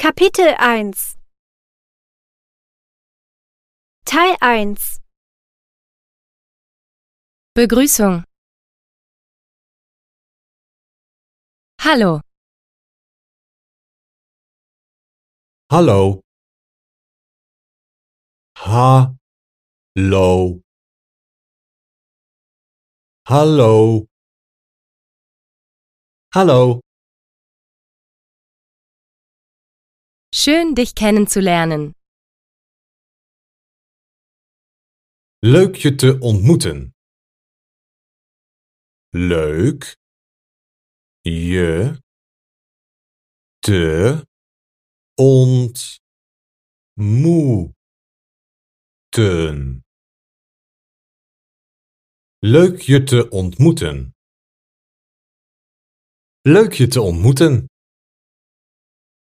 Kapitel 1 Teil 1 Begrüßung. Hallo, Hallo. Hallo. Hallo. Hallo. schön dich kennenzulernen. Leuk je te ontmoeten. Leuk je te ontmoeten. Leuk je te ontmoeten. Leuk je te ontmoeten.